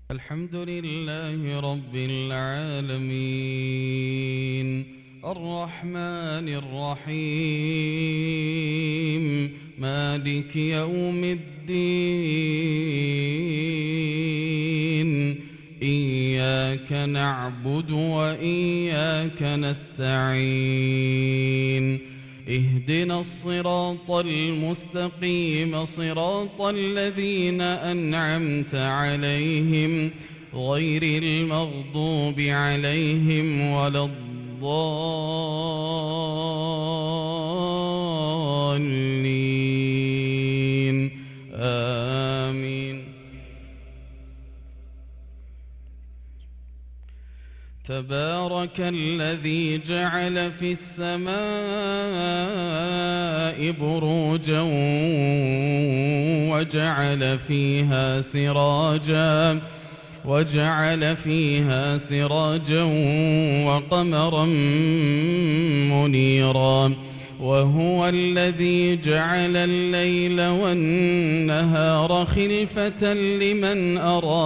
الحمد لله رب العالمين الرحمن الرحيم مالك يوم الدين إياك نعبد وإياك نستعين اهدنا الصراط المستقيم صراط الذين أنعمت عليهم غير المغضوب عليهم ولا الضالين آمين. تبارك الذي جعل في السماء بروجا وجعل فيها سراجا وقمرا منيرا وهو الذي جعل الليل والنهار خلفة لمن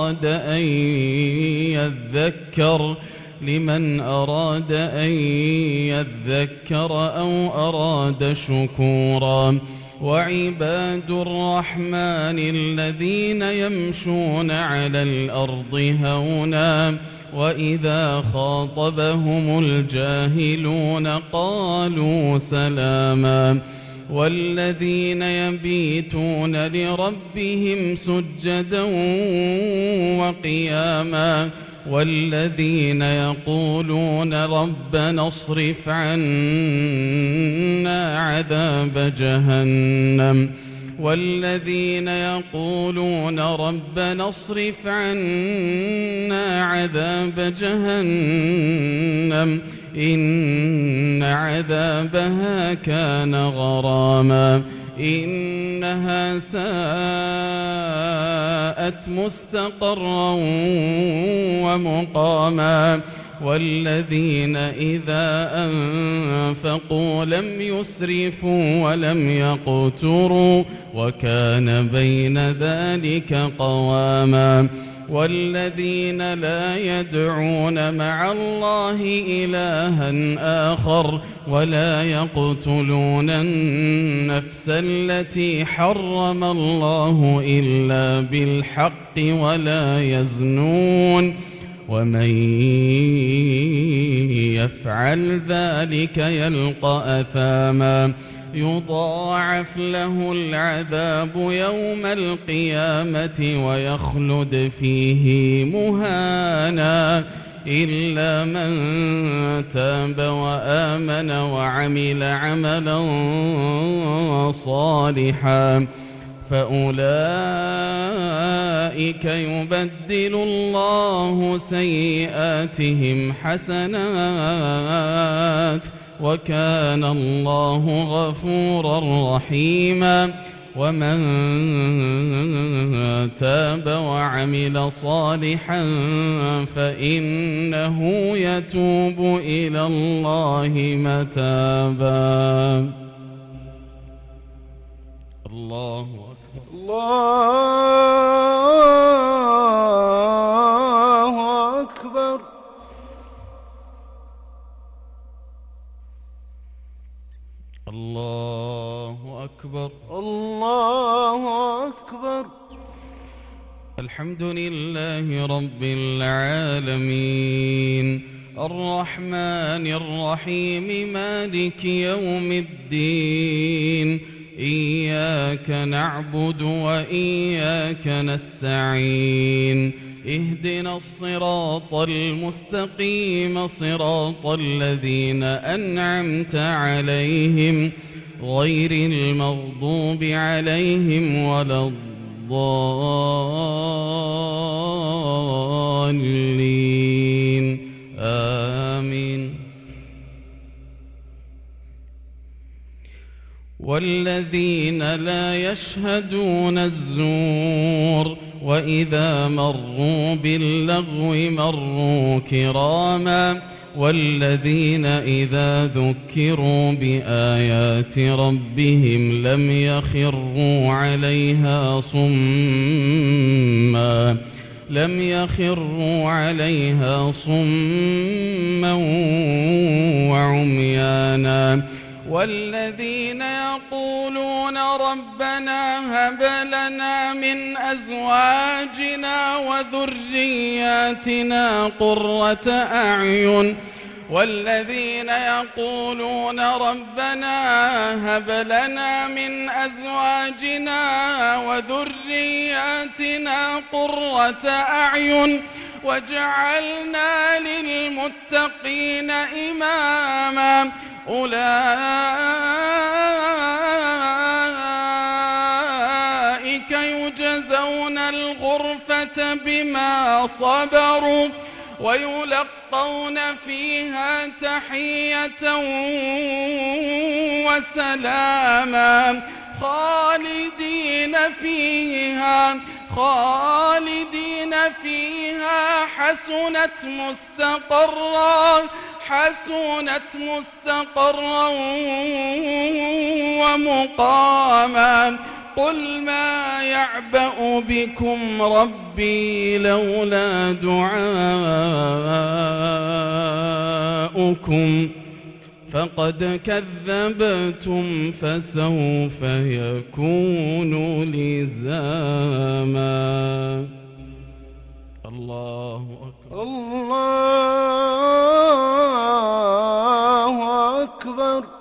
أراد أن يذكر أو أراد شكورا. وعباد الرحمن الذين يمشون على الأرض هونا وإذا خاطبهم الجاهلون قالوا سلاما. والذين يبيتون لربهم سجدا وقياما والذين يقولون ربنا اصرف عنا عذاب جهنم إن عذابها كان غراما إنها ساءت مستقرا ومقاما. والذين إذا أنفقوا لم يسرفوا ولم يقتروا وكان بين ذلك قواما. والذين لا يدعون مع الله إلها آخر ولا يقتلون النفس التي حرم الله إلا بالحق ولا يزنون ومن يفعل ذلك يلقى أثاما يضاعف له العذاب يوم القيامة ويخلد فيه مهانا إلا من تاب وآمن وعمل عملا صالحا فأولئك يبدل الله سيئاتهم حسنات وكان الله غفورا رحيما. ومن تاب وعمل صالحا فإنه يتوب إلى الله متابا. الله أكبر. الله أكبر. الله أكبر. الله أكبر. الحمد لله رب العالمين الرحمن الرحيم مالك يوم الدين إياك نعبد وإياك نستعين اهدنا الصراط المستقيم صراط الذين أنعمت عليهم غير المغضوب عليهم ولا الضالين آمين. والذين لا يشهدون الزور وإذا مروا باللغو مروا كراما والذين إذا ذكروا بآيات ربهم لم يخروا عليها صما لم يخروا عليها صما وعميانا والذين يقولون ربنا هب لنا من أزواجنا وذرياتنا قرة أعين والذين يقولون ربنا هب لنا من أزواجنا وذرياتنا قرة أعين واجعلنا للمتقين إماما أولئك يجزون الغرفة بما صبروا ويلقون فيها تحية وسلاما خالدين فيها حسنت مستقرا ومقاما قل ما يعبأ بكم ربي لولا دعاؤكم فقد كذبتم فسوف يكون لزاما. الله أكبر. الله أكبر.